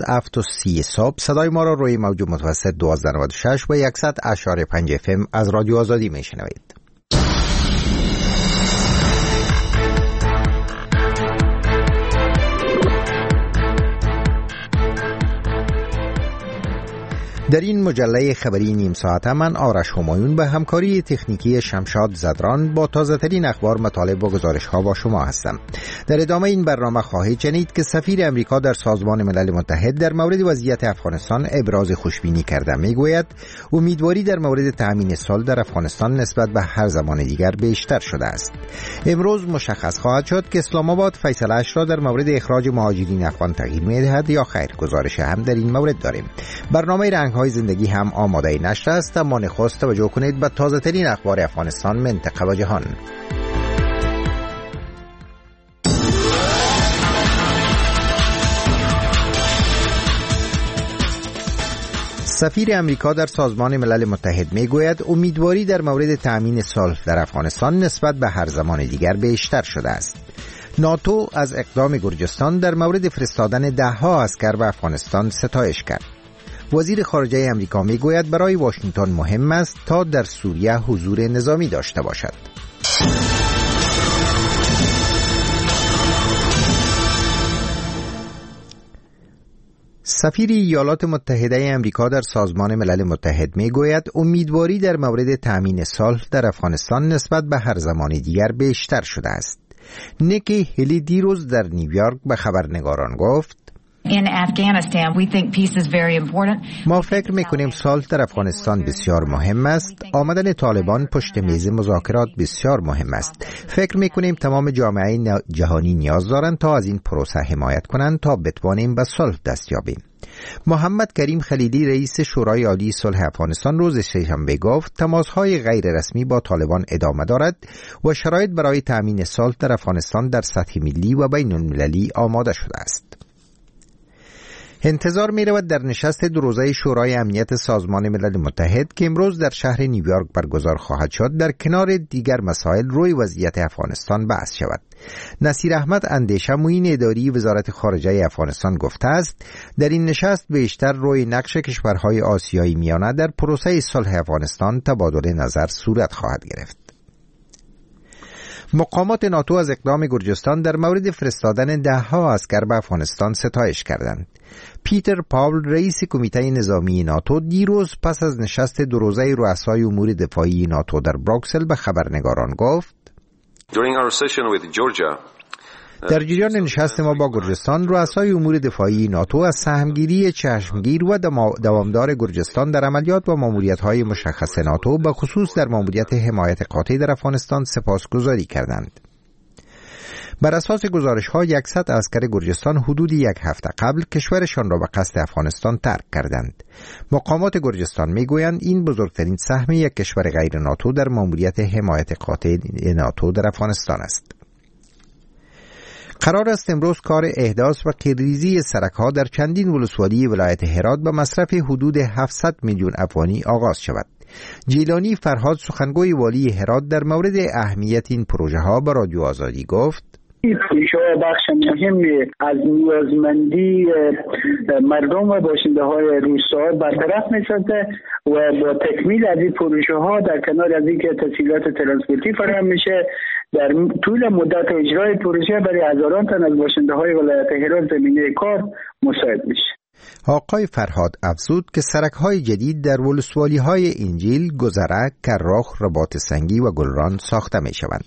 7:30 صبح صدای ما را روی موج متوسط 1296 و 100.5 FM از رادیو آزادی میشنوید. در این مجله خبری نیم ساعته من آرش همایون به همکاری تکنیکی شمشاد زدران با تازه ترین اخبار، مطالب و گزارش ها با شما هستم. در ادامه این برنامه خواهید شنید که سفیر امریکا در سازمان ملل متحد در مورد وضعیت افغانستان ابراز خوشبینی کرده. میگوید امیدواری در مورد تأمین صلح در افغانستان نسبت به هر زمان دیگر بیشتر شده است. امروز مشخص خواهد شد که اسلام آباد فیصله‌اش را در مورد اخراج مهاجرین افغان تغییر می‌دهد یا خیر. گزارش هم در این مورد داریم. برنامه رنگ‌های زندگی هم آماده نشر است، اما نخست توجه کنید به تازه ترین اخبار افغانستان، منطقه و جهان. سفیر امریکا در سازمان ملل متحد میگوید امیدواری در مورد تأمین صلح در افغانستان نسبت به هر زمان دیگر بیشتر شده است. ناتو از اقدام گرجستان در مورد فرستادن ده‌ها اسکر به افغانستان ستایش کرد. وزیر خارجه امریکا میگوید برای واشنگتن مهم است تا در سوریه حضور نظامی داشته باشد. سفیر ایالات متحده امریکا در سازمان ملل متحد میگوید امیدواری در مورد تأمین صلح در افغانستان نسبت به هر زمان دیگر بیشتر شده است. نیکی هلی دیروز در نیویورک به خبرنگاران گفت ما فکر میکنیم صلح در افغانستان بسیار مهم است. آمدن طالبان پشت میز مذاکرات بسیار مهم است. فکر میکنیم تمام جامعه جهانی نیاز دارند تا از این پروسه حمایت کنند تا بتوانیم به صلح دست یابیم. محمد کریم خلیلی رئیس شورای عالی صلح افغانستان روز سه‌شنبه گفت تماس‌های غیر رسمی با طالبان ادامه دارد و شرایط برای تأمین صلح در افغانستان در سطح ملی و بین المللی آماده شده است. انتظار می رود در نشست دو روزه شورای امنیت سازمان ملل متحد که امروز در شهر نیویورک برگزار خواهد شد در کنار دیگر مسائل روی وضعیت افغانستان بحث شود. نصیر احمد اندیشه معین اداری وزارت خارجه افغانستان گفته است در این نشست بیشتر روی نقش کشورهای آسیایی میانه در پروسه صلح افغانستان تبادل نظر صورت خواهد گرفت. مقامات ناتو از اقدام گرجستان در مورد فرستادن ده‌ها اسکر به افغانستان ستایش کردند. پیتر پاول رئیس کمیته نظامی ناتو دیروز پس از نشست دو روزه رؤسای امور دفاعی ناتو در بروکسل به خبرنگاران گفت در جریان نشست ما با گرجستان رؤسای امور دفاعی ناتو از سهمگیری چشمگیر و دوامدار گرجستان در عملیات و ماموریت‌های مشخص ناتو به خصوص در ماموریت حمایت قاطع در افغانستان سپاسگزاری کردند. بر اساس گزارش‌ها 100 عسکر گرجستان حدود یک هفته قبل کشورشان را به قصد افغانستان ترک کردند. مقامات گرجستان میگویند این بزرگترین سهم یک کشور غیر ناتو در ماموریت حمایت قاطع ناتو در افغانستان است. قرار است امروز کار احداث و قیرریزی سرک‌ها در چندین ولسوالی ولایت هرات به مصرف حدود 700 میلیون افغانی آغاز شود. جیلانی فرهاد سخنگوی والی هرات در مورد اهمیت این پروژه ها به رادیو آزادی گفت این پروژه بخش مهمی از نیازمندی مردم و باشنده های روستا برطرف می‌سازد و با تکمیل از این پروژه ها در کنار از اینکه تسهیلات ترانسپورتی فراهم میشه در طول مدت اجرای پروژه برای هزاران تن از باشنده های ولایت هرات زمینه کار مساعد میشه. آقای فرهاد افزود که سرک‌های جدید در ولسوالی‌های انجیل، گذره، کراخ، رباط سنگی و گلران ساخته می‌شوند.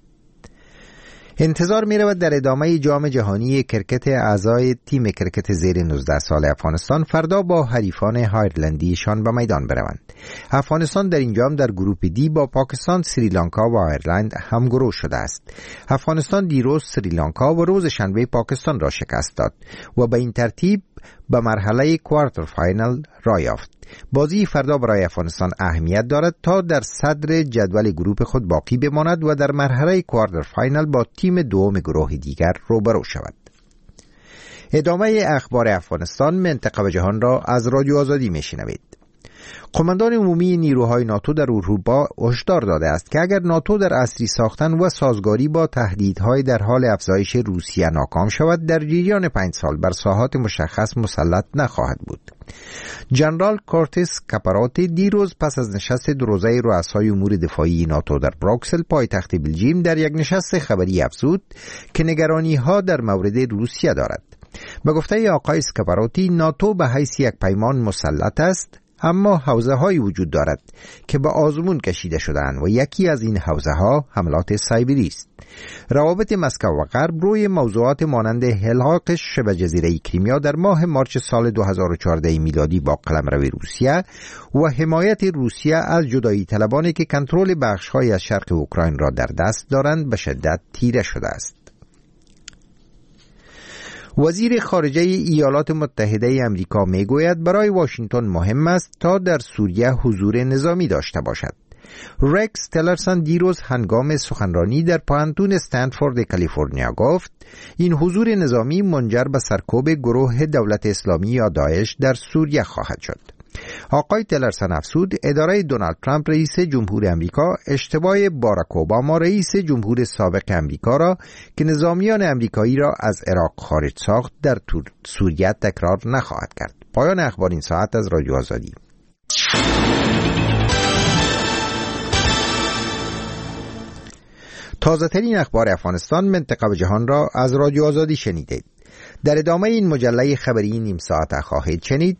انتظار می‌رود در ادامه جام جهانی کرکت اعضای تیم کرکت زیر 19 سال افغانستان فردا با حریفان آیرلندیشان به میدان بروند. افغانستان در این جام در گروپ دی با پاکستان، سریلانکا و آیرلند همگروه شده است. افغانستان دیروز سریلانکا و روز شنبه پاکستان را شکست داد و به این ترتیب به مرحله کوارتر فاینال را یافت. بازی فردا برای افغانستان اهمیت دارد تا در صدر جدول گروپ خود باقی بماند و در مرحله کوارتر فاینال با تیم دوم گروه دیگر روبرو شود. ادامه اخبار افغانستان، منطقه و جهان را از رادیو آزادی میشنوید. قماندان عمومی نیروهای ناتو در اروپا هشدار داده است که اگر ناتو در عصری ساختن و سازگاری با تهدیدهای در حال افزایش روسیه ناکام شود، در جریان 5 سال بر ساحات مشخص مسلط نخواهد بود. جنرال کورتس کاپاراتی دیروز پس از نشست دو روزه رؤسای امور دفاعی ناتو در بروکسل پایتخت بلژیم در یک نشست خبری افزود که نگرانی‌ها در مورد روسیه دارد. به گفته آقای اسکاپاراتی، ناتو به حیث یک پیمان مسلط است، اما حوزه‌هایی وجود دارد که به آزمون کشیده شده‌اند و یکی از این حوزه‌ها حملات سایبری است. روابط مسکو و غرب روی موضوعات مانند الحاق شبه جزیره کریمیا در ماه مارچ سال 2014 میلادی با قلمرو روسیه و حمایت روسیه از جدایی طلبانی که کنترل بخش‌های از شرق اوکراین را در دست دارند به شدت تیره شده است. وزیر خارجه ایالات متحده آمریکا میگوید برای واشنگتن مهم است تا در سوریه حضور نظامی داشته باشد. رکس تلرسون دیروز هنگام سخنرانی در پانتون استنفورد کالیفرنیا گفت این حضور نظامی منجر به سرکوب گروه دولت اسلامی یا داعش در سوریه خواهد شد. آقای تلرسون افزود اداره دونالد ترامپ رئیس جمهور امریکا اشتباه باراک اوباما رئیس جمهور سابق امریکا را که نظامیان امریکایی را از عراق خارج ساخت در سوریه تکرار نخواهد کرد. پایان اخبار این ساعت از رادیو آزادی. تازه ترین اخبار افغانستان، منطقه و جهان را از رادیو آزادی شنیدید. در ادامه این مجله خبری نیم ساعت خواهید شنید: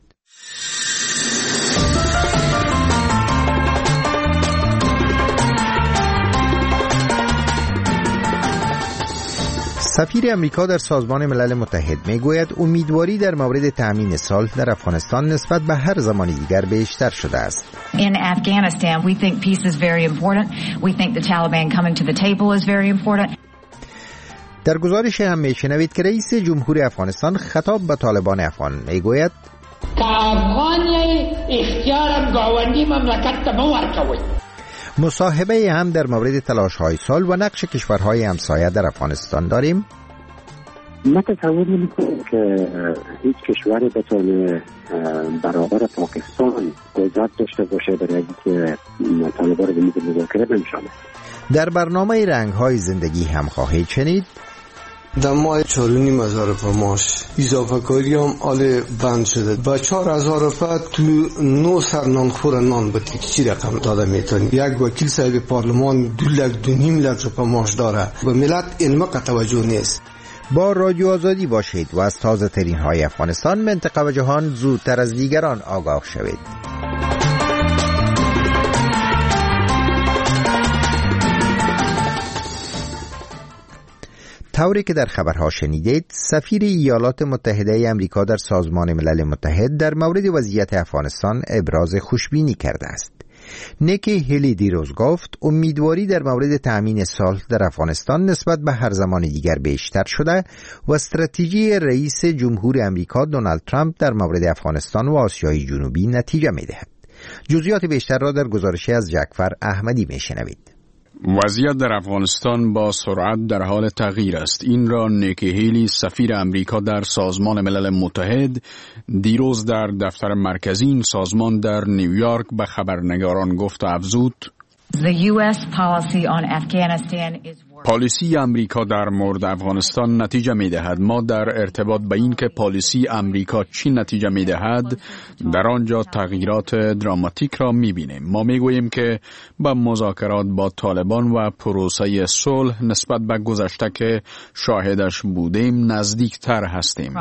سفیر امریکا در سازمان ملل متحد میگوید امیدواری در مورد تأمین صلح در افغانستان نسبت به هر زمان دیگر بیشتر شده است. In Afghanistan, we think peace is very important. We think the Taliban coming to the table is very important. در گزارش هم میشنوید که رئیس جمهور افغانستان خطاب به طالبان افغان میگوید که افغان اختیار گاونډي مملکت ته مو ورکوي. مصاحبه هم در مورد تلاش‌های صلح و نقش کشورهای همسایه در افغانستان داریم. ما تصور نمی‌کنم که هیچ کشوری بتونه برابر پاکستان قدرت داشته باشه برای اینکه طالبان رو به میز مذاکره بنشانه. در برنامه رنگ‌های زندگی هم خواهید شنید در ماه 4,500 روپه معاش اضافه کاری هم حال بند شده و 4,000 روپه تو 9 سر نانخور نان بتی چی رقم داده میتونی. یک وکیل صاحب پارلمان 2,2,5 لک روپه معاش داره و ملت اینمقدر توجه نیست. با رادیو آزادی باشید و از تازه ترین های افغانستان، منطقه و جهان زودتر از دیگران آگاه شوید. طوری که در خبرها شنیدید، سفیر ایالات متحده آمریکا در سازمان ملل متحد در مورد وضعیت افغانستان ابراز خوشبینی کرده است. نیکی هیلی دیروز گفت امیدواری در مورد تأمین صلح در افغانستان نسبت به هر زمان دیگر بیشتر شده و استراتژی رئیس جمهور امریکا دونالد ترامپ در مورد افغانستان و آسیای جنوبی نتیجه می‌دهد. جزئیات بیشتر را در گزارشی از جعفر احمدی می‌شنوید. وضعیت در افغانستان با سرعت در حال تغییر است. این را نیکی هیلی سفیر امریکا در سازمان ملل متحد دیروز در دفتر مرکزی این سازمان در نیویورک به خبرنگاران گفت و افزود پالیسی امریکا در مورد افغانستان نتیجه می دهد. ما در ارتباط به این که پالیسی امریکا چی نتیجه می دهد در آنجا تغییرات دراماتیک را می بینیم. ما می گوییم که با مذاکرات با طالبان و پروسه صلح نسبت به گذشته که شاهدش بودیم نزدیک تر هستیم.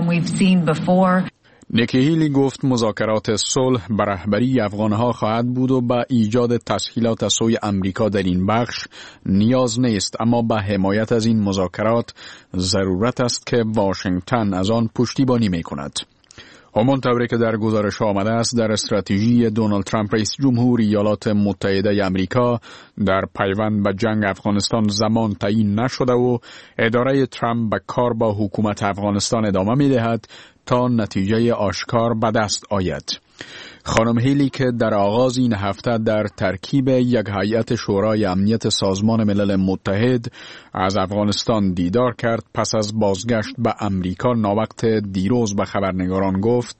نیکی هیلی گفت مذاکرات صلح به رهبری افغانها خواهد بود و به ایجاد تسهیلات از سوی امریکا در این بخش نیاز نیست، اما به حمایت از این مذاکرات ضرورت است که واشنگتن از آن پشتیبانی می کند. همانطوری که در گزارش آمده است، در استراتژی دونالد ترامپ رئیس جمهور ایالات متحده آمریکا در پیوند به جنگ افغانستان زمان تعیین نشده و اداره ترامپ به کار با حکومت افغانستان ادامه می دهد تا نتیجه آشکار به دست آید. خانم هیلی که در آغاز این هفته در ترکیب یک هیئت شورای امنیت سازمان ملل متحد از افغانستان دیدار کرد، پس از بازگشت به امریکا ناوقت دیروز به خبرنگاران گفت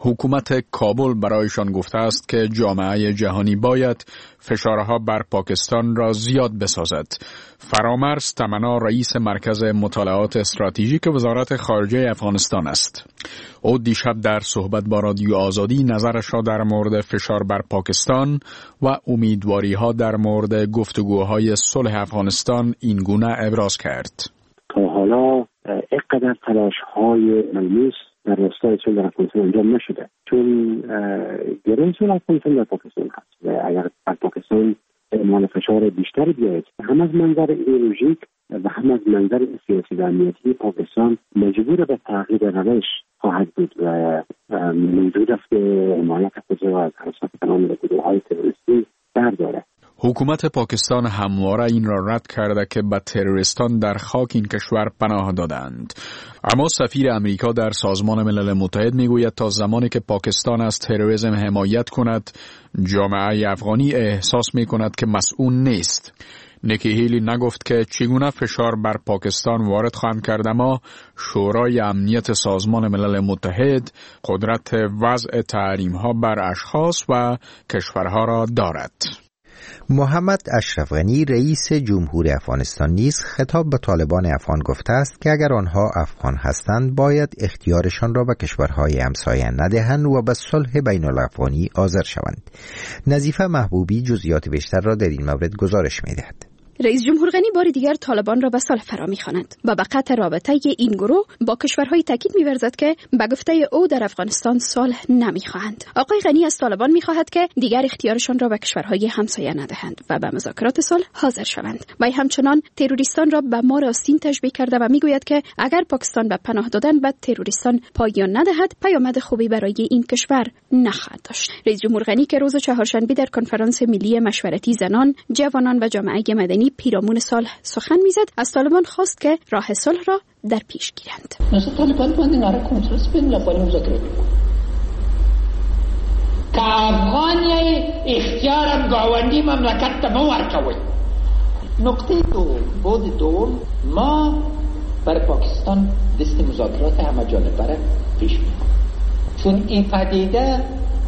حکومت کابل برایشان گفته است که جامعه جهانی باید فشارها بر پاکستان را زیاد بسازد. فرامرز تمنا رئیس مرکز مطالعات استراتژیک وزارت خارجه افغانستان است. او دیشب در صحبت با رادیو آزادی نظرش را در مورد فشار بر پاکستان و امیدواری‌ها در مورد گفتگوهای صلح افغانستان این گونه ابراز کرد. تا حالا اینقدر تلاش‌های ملموس در راستای صلح در افغانستان انجام نشده، چون گره صلح افغانستان در پاکستان هست و اگر در پاکستان اعمال فشار بیشتر بیاید هم از منظر ایدئولوژیک و هم از منظر سیاسی و امنیتی پاکستان مجبور به تغییر روش خواهد بود و موجود است که حمایت خود را از حرکت تمام گروه‌های تروریستی برداره. حکومت پاکستان همواره این را رد کرده که به تروریستان در خاک این کشور پناه دادند. اما سفیر امریکا در سازمان ملل متحد میگوید تا زمانی که پاکستان از تروریسم حمایت کند، جامعه افغانی احساس میکند که مسئول نیست. نیکی هیلی نگفت که چگونه فشار بر پاکستان وارد خواهند کرد، اما شورای امنیت سازمان ملل متحد قدرت وضع تحریم‌ها بر اشخاص و کشورها را دارد. محمد اشرف غنی رئیس جمهور افغانستان نیز خطاب به طالبان افغان گفته است که اگر آنها افغان هستند باید اختیارشان را به کشورهای همسایه ندهند و به صلح بین الافغانی حاضر شوند. نظیفه محبوبی جزئیات بیشتر را در این مورد گزارش می‌دهد. رئیس جمهور غنی بار دیگر طالبان را به صلح فرا می‌خواند و به قطع رابطه این گروه با کشورهای تاکید می‌ورزد که به گفته او در افغانستان صلح نمی‌خواهند. آقای غنی از طالبان می‌خواهد که دیگر اختیارشان را به کشورهای همسایه ندهند و به مذاکرات صلح حاضر شوند. و همچنان تروریستان را به مار آستین تشبیه کرده و می‌گوید که اگر پاکستان به پناه دادن به تروریستان پایان ندهد، پیامد خوبی برای این کشور نخواهد داشت. رئیس جمهور غنی که روز چهارشنبه در کنفرانس ملی مشورتی زنان، جوانان و جامعه مدنی پیرامون صلح سخن میزد، از طالبان خواست که راه صلح را در پیش گیرند. مثلا طالبان باندې ناره کنفرانس بین لپاره مذاکره وکړي. که افغان اختیار گاونډي مملکت ته مو ورکوي. نقطه بود دوم، ما برای پاکستان دست مذاکرات همه جانبه را پیش می‌بریم. چون این پدیده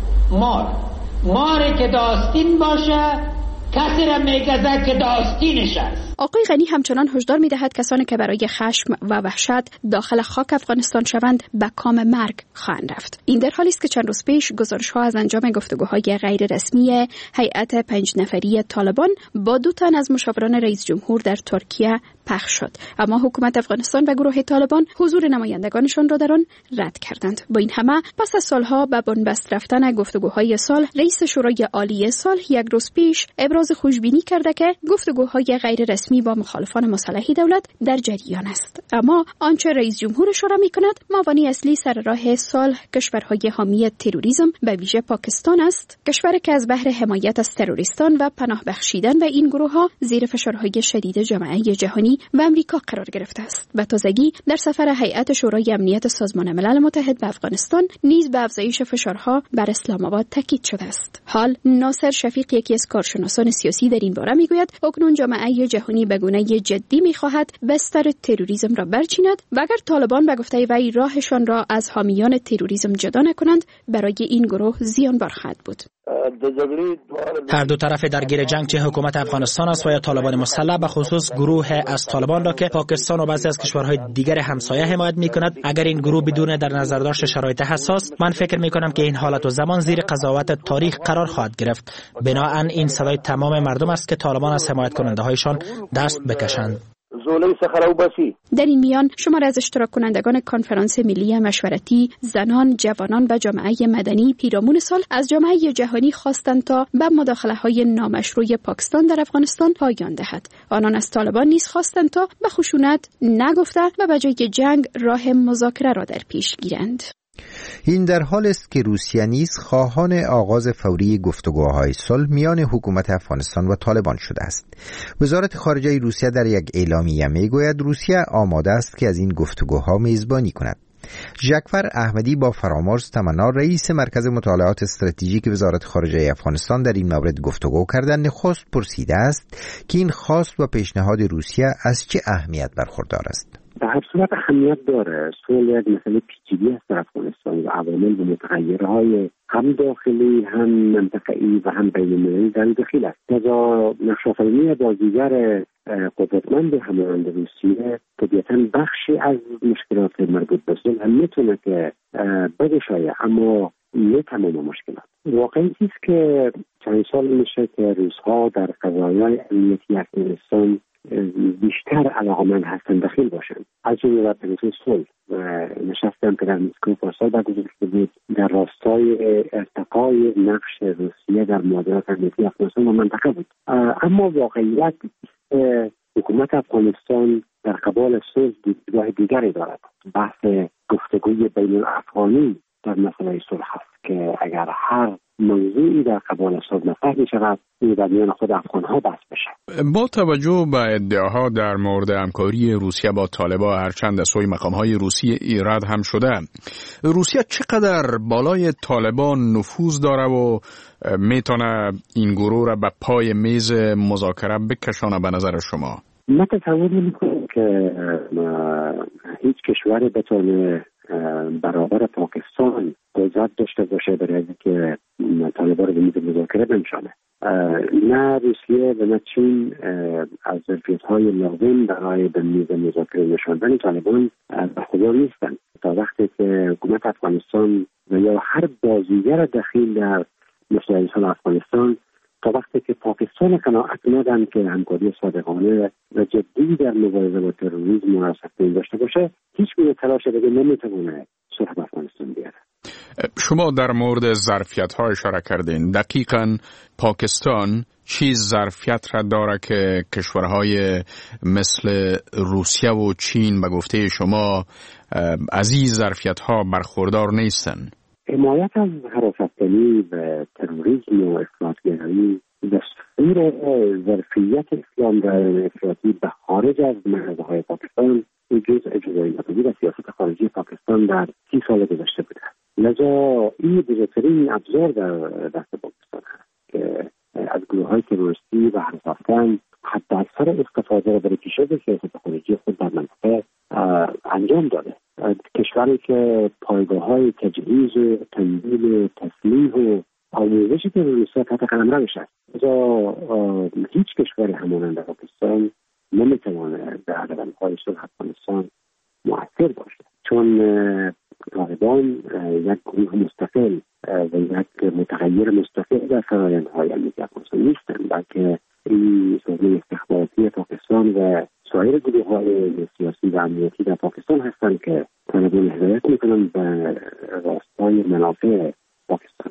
ماری که داستین باشه کسی را میگذد که داستینش است. آقای غنی همچنان هشدار می‌دهد کسانی که برای خشم و وحشت داخل خاک افغانستان شوند به کام مرگ خواهند رفت. این در حالی است که چند روز پیش گزارش‌ها از انجام گفتگوهای غیر رسمی هیئت 5 نفری طالبان با 2 تن از مشاوران رئیس جمهور در ترکیه پخش شد، اما حکومت افغانستان و گروه طالبان حضور نمایندگانشان را در آن رد کردند. با این همه پس از سالها به بنبست رفتن گفتگوهای صلح، رئیس شورای عالی صلح یک روز پیش ابراز خوشبینی کرده که گفتگوهای غیر رسمی با مخالفان مسلح دولت در جریان است. اما آنچه رئیس جمهور اشاره می‌کند، معاونی اصلی سر راه صلح کشورهای حامی تروریسم به ویژه پاکستان است، کشوری که از بهر حمایت از تروریستان و پناه بخشیدن به این گروه‌ها زیر فشارهای شدید جامعه جهانی و امریکا قرار گرفته است. به تازگی در سفر هیئت شورای امنیت سازمان ملل متحد به افغانستان نیز به افزایش فشارها بر اسلام آباد تاکید شده است. حال ناصر شفیق، یکی از کارشناسان سیاسی، در این باره میگوید اکنون جامعه جهانی به گونه جدی میخواهد بستر تروریسم را برچیند و اگر طالبان به گفته وی راهشان را از حامیان تروریسم جدا نکنند، برای این گروه زیانبار خواهد بود. هر دو طرف درگیر جنگ، چه حکومت افغانستان است و یا طالبان مسلح، به خصوص گروه از طالبان را که پاکستان و بعضی از کشورهای دیگر همسایه حمایت می‌کند، اگر این گروه بدون در نظر داشت شرایط حساس، من فکر می‌کنم که این حالت و زمان زیر قضاوت تاریخ قرار خواهد گرفت. بنابراین این صدای تمام مردم است که طالبان از حمایت کننده‌هایشان دست بکشند. در این میان شماری از اشتراک کنندگان کنفرانس ملی مشورتی زنان، جوانان و جامعه مدنی پیرامون صلح از جامعه جهانی خواستند تا به مداخله‌های نامشروع پاکستان در افغانستان پایان دهد. آنان از طالبان نیز خواستند تا به خشونت نگفته و به جای جنگ راه مذاکره را در پیش گیرند. این در حال است که روسیه نیز خواهان آغاز فوری گفتگوهای صلح میان حکومت افغانستان و طالبان شده است. وزارت خارجه روسیه در یک اعلامیه میگوید روسیه آماده است که از این گفتگوها میزبانی کند. ژکفر احمدی با فرامرز تمنا رئیس مرکز مطالعات استراتژیک وزارت خارجه افغانستان در این مورد گفتگو کردند. نخست پرسیده است که این خواست و پیشنهاد روسیه از چه اهمیت برخوردار است. به هر صورت اهمیت داره. صلح یک مسئله پیچیده است در افغانستان و عوامل و متغیرهای هم داخلی هم منطقه‌ای و هم بین‌المللی در دخیل است. لذا نقش‌آفرینی بازیگر قدرتمند همانند روسیه طبیعتاً بخشی از مشکلات مربوط به صلح میتونه که بگشایه، اما نه تمام مشکلات. واقعی است که چند سال میشه که روس‌ها در قضایای امنیتی افغانستان بیشتر علاقمند هستند دخیل باشند، از جمله در پروسه صلح. نشستم که در مسکو پارسال برگزار شده بود در راستای ارتقای نقش روسیه در معادلات امنیتی افغانستان و منطقه بود. اما واقعیت حکومت افغانستان در قبال صلح دیدگاه دیگری دارد. بحث گفتگوی بین الافغانی در مسئله صلح است که اگر هر موضوعی در قبال صلح مطرح می‌شود این در میان خود افغان‌ها بحث بشه. با توجه به ادعاها در مورد همکاری روسیه با طالبان، هرچند از سوی مقام‌های روسیه ایراد هم شده، روسیه چقدر بالای طالبان نفوذ داره و میتونه این گروه را به پای میز مذاکره بکشانه به نظر شما؟ من تصور نمی‌کنم که هیچ کشوری بتونه برابر پاکستان قدرت داشته باشه برای اینکه طالبان رو به میز مذاکره بنشانه. نه روسیه و نه چین از ظرفیت‌های لازم برای به میز مذاکره نشاندن طالبان برخوردار نیستند. تا وقتی که حکومت افغانستان و یا هر بازیگر دخیل در مسائل افغانستان، تا وقتی که پاکستان قناعت ندن که همکاری صادقانه و جدی در مبارزه با تروریسم و سختگیری داشته باشه، هیچ گونه تلاش دیگه نمیتونه صلح افغانستان بیاره. شما در مورد ظرفیت‌ها اشاره کردین. دقیقاً پاکستان چیز ظرفیت را داره که کشورهای مثل روسیه و چین به گفته شما از این ظرفیت‌ها برخوردار نیستن؟ حمایت از حراست‌زنی و تروریسم و افراط‌گرایی دستور ظرفیت اسلام در افراطی به خارج از مرزهای پاکستان جزء جدایی‌ناپذیر از سیاست خارجی پاکستان در 30 سال گذشته بوده. لذا این بزرگترین ابزار در دست پاکستان هست که از گروه‌های تروریستی و حراستن حداکثر استفاده را برای پیشرفت سیاست خارجی خود در منطقه انجام داده. کشوری که پایگاه‌های تجهیز و تمویل و تسلیح و آموزش تروریست‌ها تحت قلمروش است. لذا هیچ کشوری همانند پاکستان نمیتواند در عدالت‌های صلح افغانستان مؤثر باشد، چون طالبان یک گروه مستقل و یک متغیر مستقل در فرآیندهای امنیتی افغانستان نیستند، بلکه این سازمان استخباراتی پاکستان و سایر گروه‌های سیاسی و امنیتی در پاکستان هستند که طالبان هدایت می‌کنند به راستای منافع پاکستان.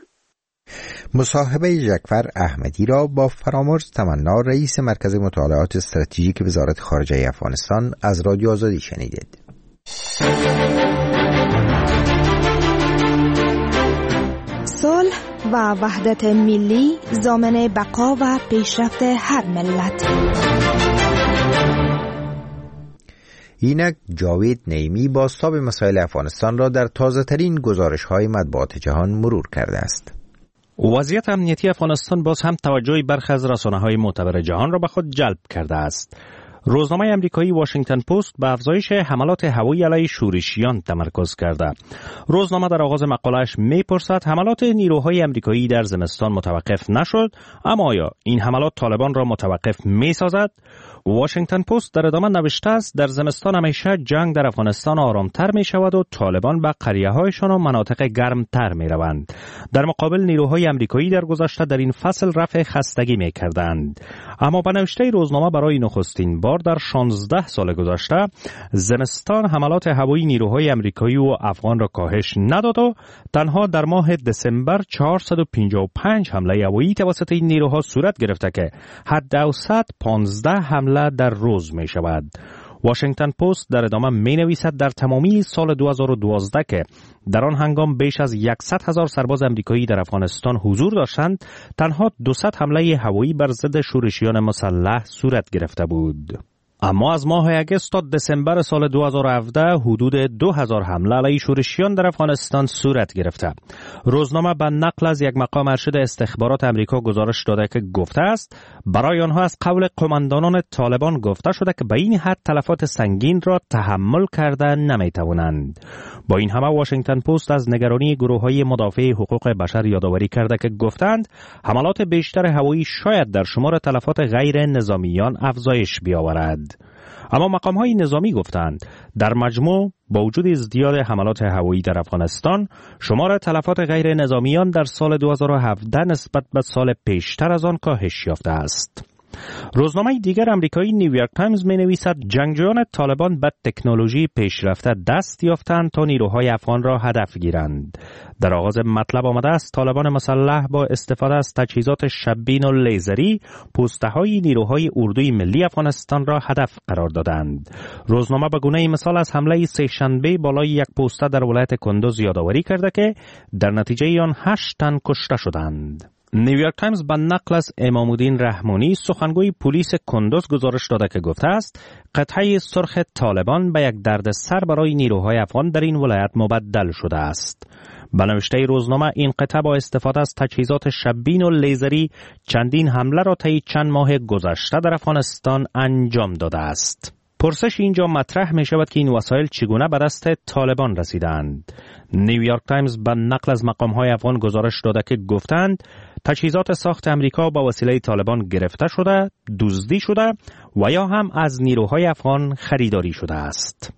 مصاحبه جعفر احمدی را با فرامرز تمنا، رئیس مرکز مطالعات استراتژیک وزارت خارجه افغانستان، از رادیو آزادی شنیدید. صلح و وحدت ملی ضامن بقا و پیشرفت هر ملت. اینک جاوید نعیمی بازتاب مسائل افغانستان را در تازه‌ترین گزارش‌های مطبوعات جهان مرور کرده است. وضعیت امنیتی افغانستان باز هم توجه برخی از رسانه‌های معتبر جهان را به خود جلب کرده است. روزنامه امریکایی واشنگتن پست به افزایش حملات هوایی علیه شورشیان تمرکز کرده. روزنامه در آغاز مقاله‌اش می‌پرسد حملات نیروهای امریکایی در زمستان متوقف نشد، اما آیا این حملات طالبان را متوقف می‌سازد؟ واشنگتن پست در ادامه نوشته است در زمستان همیشه جنگ در افغانستان آرامتر می شود و طالبان به قریه‌هایشان و مناطق گرمتر می روند. در مقابل نیروهای امریکایی در گذشته در این فصل رفع خستگی می کردند. اما به نوشته روزنامه برای نخستین بار در 16 سال گذشته زمستان حملات هوایی نیروهای امریکایی و افغان را کاهش نداد و تنها در ماه دسامبر 455 حمله هوایی توسط این نیروها صورت گرفته که حد اوسط 15 حمله در روز می شود. واشنگتن پست در ادامه می نویسد در تمامی سال 2012 که در آن هنگام بیش از 100,000 سرباز امریکایی در افغانستان حضور داشتند، تنها 200 حمله هوایی بر ضد شورشیان مسلح صورت گرفته بود. اما از ماه اگست تا دسامبر سال 2017 حدود 2000 حمله علیه شورشیان در افغانستان صورت گرفته. روزنامه به نقل از یک مقام ارشد استخبارات امریکا گزارش داده که گفته است برای آنها از قول قماندانان طالبان گفته شده که به این حد تلفات سنگین را تحمل کرده نمیتوانند. با این همه واشنگتن پست از نگرانی گروه‌های مدافع حقوق بشر یادآوری کرده که گفتند حملات بیشتر هوایی شاید در شمار تلفات غیر نظامیان افزایش بیاورد. اما مقام‌های نظامی گفتند در مجموع با وجود ازدیاد حملات هوایی در افغانستان شمار تلفات غیر نظامیان در سال 2017 نسبت به سال پیشتر از آن کاهش یافته است. روزنامه دیگر آمریکایی نیویورک تایمز می‌نویسد جنگجویان طالبان به تکنولوژی پیشرفته دست یافتند تا نیروهای افغان را هدف گیرند. در آغاز مطلب آمده است طالبان مسلح با استفاده از تجهیزات شببین و لیزری پوسته‌های نیروهای اردوی ملی افغانستان را هدف قرار دادند. روزنامه به گونه مثال از حمله سه‌شنبه بالای یک پوسته در ولایت کندوز یادآوری کرده که در نتیجه آن 8 تن کشته شدند. نیویورک تایمز به نقل از امامالدین رحمانی سخنگوی پلیس کندوز گزارش داده که گفته است قطعه سرخ طالبان به یک دردسر برای نیروهای افغان در این ولایت مبدل شده است. به نوشته روزنامه این قطعه با استفاده از تجهیزات شببین و لیزری چندین حمله را طی چند ماه گذشته در افغانستان انجام داده است. پرسش اینجا مطرح می شود که این وسایل چگونه به دست طالبان رسیدند. نیویورک تایمز به نقل از مقام‌های افغان گزارش داده که گفتند تجهیزات ساخت امریکا با وسیله طالبان گرفته شده، دزدی شده و یا هم از نیروهای افغان خریداری شده است.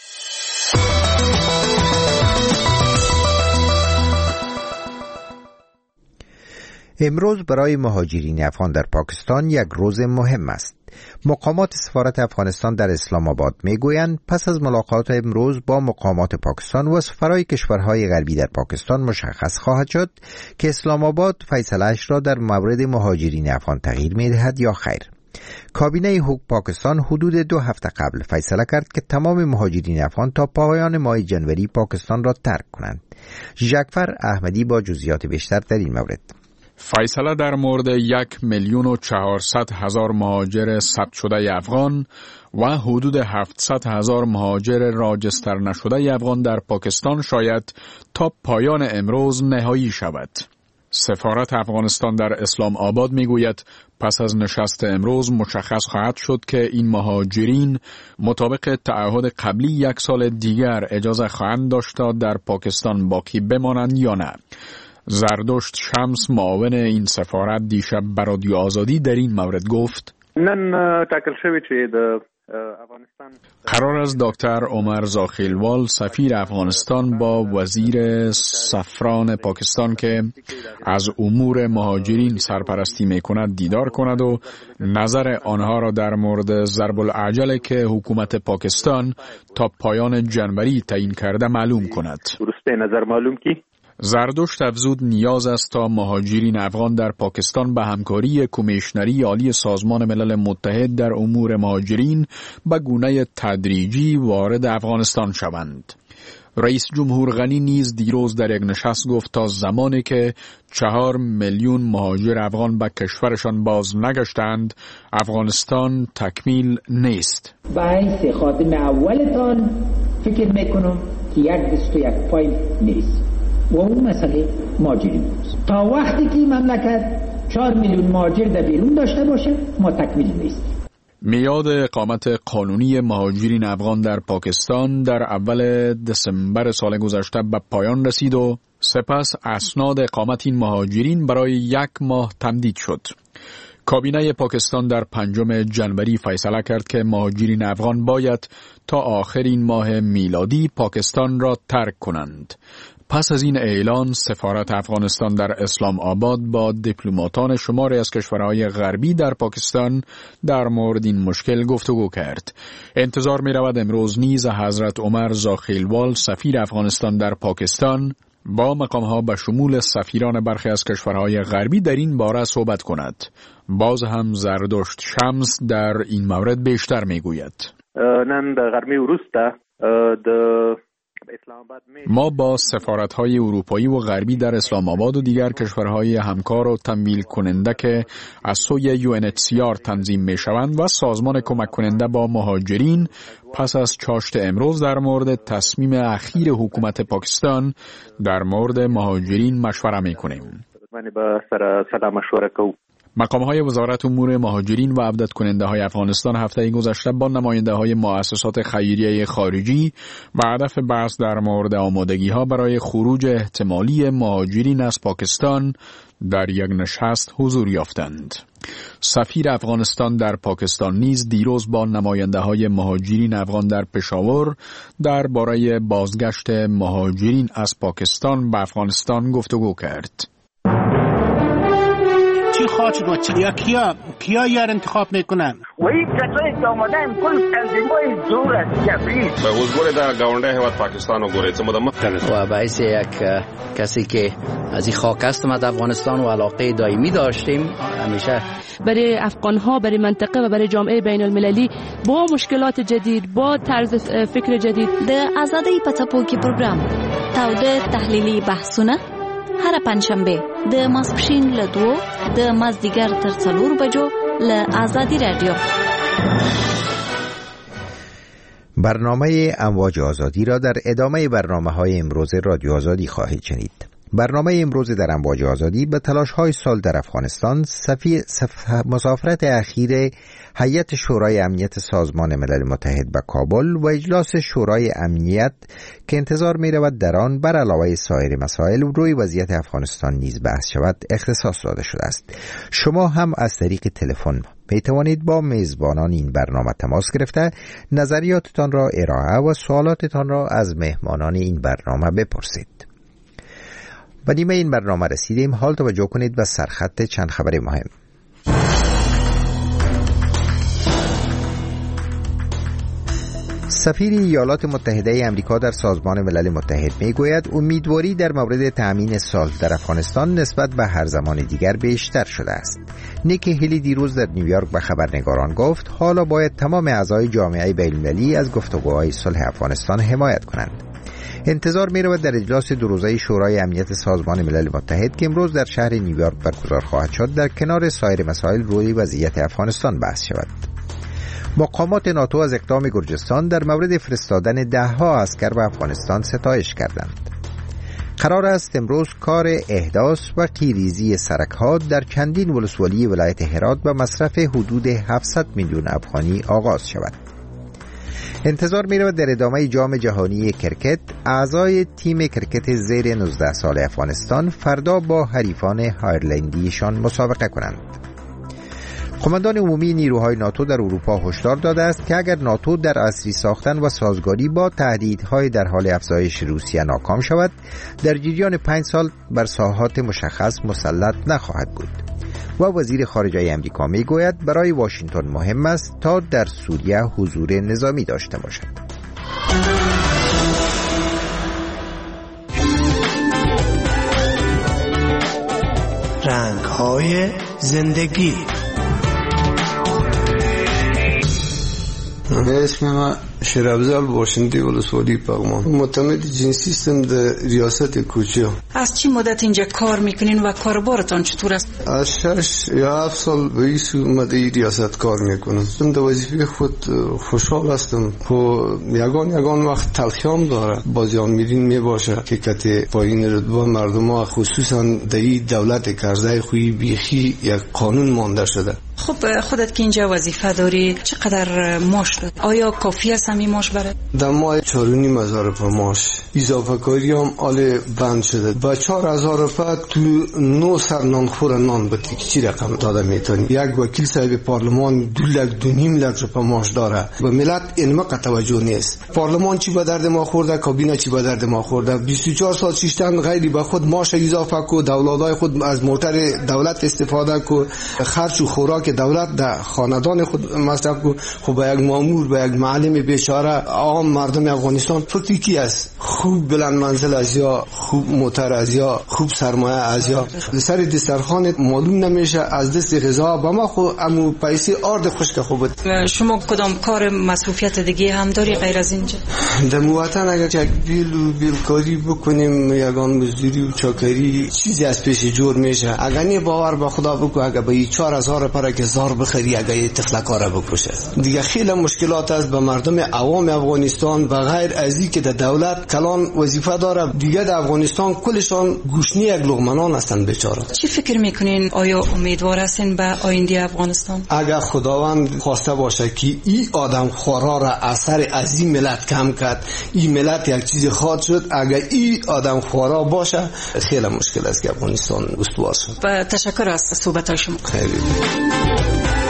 امروز برای مهاجرین افغان در پاکستان یک روز مهم است. مقامات سفارت افغانستان در اسلام آباد میگویند پس از ملاقات امروز با مقامات پاکستان و سفرای کشورهای غربی در پاکستان مشخص خواهد شد که اسلام آباد فیصله‌اش را در مورد مهاجرین افغان تغییر می‌دهد یا خیر. کابینه حقوق پاکستان حدود 2 هفته قبل فیصله کرد که تمام مهاجرین افغان تا پایان ماه جنوری پاکستان را ترک کنند. جعفر احمدی با جزئیات بیشتر در این مورد. فیصله در مورد 1,400,000 مهاجر ثبت شده افغان و حدود 700,000 مهاجر راجستر نشده افغان در پاکستان شاید تا پایان امروز نهایی شود. سفارت افغانستان در اسلام آباد میگوید پس از نشست امروز مشخص خواهد شد که این مهاجرین مطابق تعهد قبلی 1 سال دیگر اجازه خواهند داشت تا در پاکستان باقی بمانند یا نه. زردشت شمس معاون این سفارت دیشب به رادیو آزادی در این مورد گفت نن ټاکل شوی چې د افغانستان قرار است دکتر عمر زاخیلوال سفیر افغانستان با وزیر سفران پاکستان که از امور مهاجرین سرپرستی میکند دیدار کند و نظر آنها را در مورد ضرب العجله که حکومت پاکستان تا پایان جنوری تعیین کرده معلوم کند. درسته نظر معلوم کی؟ زردشت افزود نیاز است تا مهاجرین افغان در پاکستان به همکاری کمیشنری عالی سازمان ملل متحد در امور مهاجرین به گونه تدریجی وارد افغانستان شوند. رئیس جمهور غنی نیز دیروز در یک نشست گفت تا زمانی که 4 میلیون مهاجر افغان به کشورشان باز نگشتند افغانستان تکمیل نیست. باعث خاتم اولتان فکر میکنم که 1.21 پای نیست و اون مسئله مهاجرین است. تا وقتی که مملکت 4 میلیون مهاجر در بیرون داشته باشه ما تکمیل نیست. میعاد اقامت قانونی مهاجرین افغان در پاکستان در اول دسامبر سال گذشته به پایان رسید و سپس اسناد اقامت این مهاجرین برای 1 ماه تمدید شد. کابینه پاکستان در 5 جنوری فیصله کرد که مهاجرین افغان باید تا آخر این ماه میلادی پاکستان را ترک کنند. پس از این اعلان سفارت افغانستان در اسلام آباد با دیپلماتان شماری از کشورهای غربی در پاکستان در مورد این مشکل گفتگو کرد. انتظار می رود امروز نیز حضرت عمر زاخیلوال سفیر افغانستان در پاکستان با مقامها به شمول سفیران برخی از کشورهای غربی در این باره صحبت کند. باز هم زردشت شمس در این مورد بیشتر می گوید. نن د غرمې وروسته د ما با سفارت‌های اروپایی و غربی در اسلام آباد و دیگر کشورهای همکار و تمویل کننده که از سوی UNHCR تنظیم می‌شوند و سازمان کمک کننده با مهاجرین پس از چاشت امروز در مورد تصمیم اخیر حکومت پاکستان در مورد مهاجرین مشوره می‌کنیم. مقام‌های وزارت امور مهاجرین و عودت کننده های افغانستان هفته گذشته با نماینده های مؤسسات خیریه خارجی به هدف بحث در مورد آمادگی‌ها برای خروج احتمالی مهاجرین از پاکستان در یک نشست حضور یافتند. سفیر افغانستان در پاکستان نیز دیروز با نماینده های مهاجرین افغان در پشاور درباره بازگشت مهاجرین از پاکستان به افغانستان گفتگو کرد. چی خواهد شد یا کیا یار انتخاب میکنن؟ و این کسایی که آمدن کل تنظیمای زور است جبری به حضور در گاونده هیواد پاکستان و گوریت و باعث یک کسی که از این خاک هستم از افغانستان و علاقه دائمی داشتیم همیشه برای افغانها، برای منطقه و برای جامعه بین المللی با مشکلات جدید، با طرز فکر جدید د آزادۍ په څپو کې پروګرام تاوده تحلیلي بحثونه هر پنځشنبه د ماسپښین له 2 د مازدیګر تر 4 بجو له آزادی رادیو. برنامه امواج آزادی را در ادامه برنامه‌های امروز رادیو آزادی خواهید شنید. برنامه امروز در امواج آزادی به تلاش‌های صلح در افغانستان، مسافرت اخیر هیئت شورای امنیت سازمان ملل متحد به کابل و اجلاس شورای امنیت که انتظار می‌رود در آن بر علاوه سایر مسائل روی وضعیت افغانستان نیز بحث شود اختصاص داده شده است. شما هم از طریق تلفن می توانید با میزبانان این برنامه تماس گرفته نظریاتتان را ارائه و سوالاتتان را از مهمانان این برنامه بپرسید. به نیمه این برنامه رسیدیم. حال توجه کنید به سرخط چند خبر مهم. سفیر ایالات متحده آمریکا در سازمان ملل متحد میگوید امیدواری در مورد تأمین صلح در افغانستان نسبت به هر زمان دیگر بیشتر شده است. نیکی هیلی دیروز در نیویورک به خبرنگاران گفت حالا باید تمام اعضای جامعه بین‌المللی از گفتگوهای صلح افغانستان حمایت کنند. انتظار می‌رود در اجلاس دو روزه شورای امنیت سازمان ملل متحد که امروز در شهر نیویورک برگزار خواهد شد در کنار سایر مسائل روی وضعیت افغانستان بحث شود. مقامات ناتو از اقدام گرجستان در مورد فرستادن 10 عسکر به افغانستان ستایش کردند. قرار است امروز کار احداث و تیریزی سرک‌ها در چندین ولسوالی ولایت هرات به مصرف حدود 700 میلیون افغانی آغاز شود. انتظار می‌رود در ادامه جام جهانی کرکت اعضای تیم کرکت زیر 19 سال افغانستان فردا با حریفان هایرلندیشان مسابقه کنند. قماندان عمومی نیروهای ناتو در اروپا هشدار داده است که اگر ناتو در عصری ساختن و سازگاری با تهدیدهای در حال افزایش روسیه ناکام شود، در جریان 5 سال بر ساحات مشخص مسلط نخواهد بود. و وزیر خارجه امریکا میگوید برای واشنگتن مهم است تا در سوریه حضور نظامی داشته باشد. رنگ‌های زندگی. اسم من شیرافزال باشنده ولسوالی پغمان، معتمد جنسی هستم در ریاست کوچه. از چی مدت اینجا کار میکنین و کاربارتان چطور است؟ از 6 یا 7 سال به این اومده ریاست کار میکنم. من در وظیفه خود خوشحال هستم. یگان وقت تلخیام داره. بازیان میرین میباشه که کتی پایین رتبه مردم ها خصوصا در این دولت کرزای خویی بیخی یک قانون مانده شده. خب خودت که اینجا وظیفه داری چقدر معاش داری؟ آیا کافی است همین معاش برات؟ در ماه 4,500 پر معاش. اضافه کاری هم آل بند شده. با 4,000 پر تو 9 سر نانخور نان بتی که چی رقم داده میتونی؟ یک وکیل صاحب پارلمان 2 لک پر معاش داره. و ملت اینما توجه نیست. پارلمان چی به درد ما خورده، کابینه چی به درد ما خورده. 24 ساعت شیشتن غیری به خود معاش اضافه کو، دولتای خود از موتر دولت استفاده کو، خرج و خوراک که دولت در خاندان خود مصرف کو، خب به یک مامور، به یک معلم بیچاره عام مردم افغانستان فکر کی است؟ خوب بلند منزل از یا خوب موتر از یا خوب سرمایه از یا سر دسترخوان معلوم نمیشه از دست غذا با ما خو امو پیسه آرد خشک خوبه. شما کدام کار مصروفیت دیگه هم داری غیر از اینجا؟ در موطن اگر یک بیلکاری بکنیم، یگان مزدوری و چاکری چیزی از پیش جور میشه. اگر نی باور به خدا بکو، اگر به 4000 پر که زار بخری، اگر یه تفلکاره بکشه دیگه خیلی مشکلات است به مردم عوام افغانستان. بغیر از این که در دولت کلان وظیفه داره، دیگه در افغانستان کلشان گوشنی یک لقمنان هستند بیچاره. چی فکر میکنین؟ آیا امیدوار هستین به آینده افغانستان؟ اگر خداوند خواسته باشه که این آدم خورا را اثر از این ملت کم کرد، این ملت یک چیز خواهد شد. اگر این آدم خورا باشه خیلی مشکل است که افغانستان استوار شد. تشکر از صحبت شما. خیلی